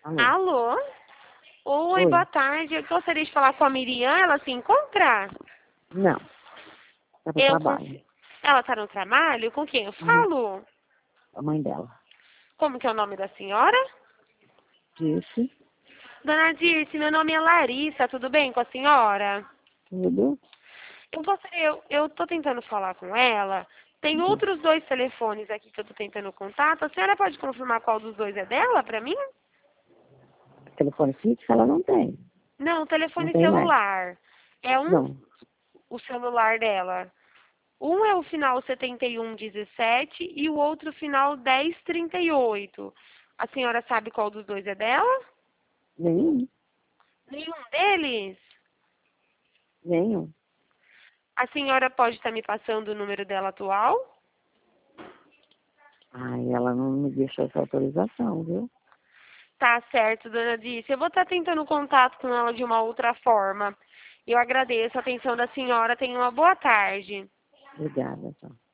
Alô? Alô? Oi, Oi? boa tarde. Eu gostaria de falar com a Miriam. Ela se encontra? Não, tá pro Eu trabalho. consigo. Ela está no trabalho? Com quem eu Uhum. falo? A mãe dela Como que é o nome da senhora? disse Dona Dirce, meu nome é Larissa. Tudo bem com a senhora? tudo. Eu tô tentando falar com ela. Tem Uhum. outros dois telefones aqui que eu tô tentando contato. A senhora pode confirmar qual dos dois é dela pra mim? Telefone fixo ela não tem. Não, Não telefone tem mais. celular. É Não. o celular dela. Um é o final 7117 e o outro final 1038. A senhora sabe qual dos dois é dela? Nenhum. Nenhum deles? Nenhum. A senhora pode estar me passando o número dela atual? Ai, ela não me deixou essa autorização, viu? Tá certo, dona Dice. Eu vou estar tentando contato com ela de uma outra forma. Eu agradeço a atenção da senhora. Tenha uma boa tarde. Obrigada, tchau.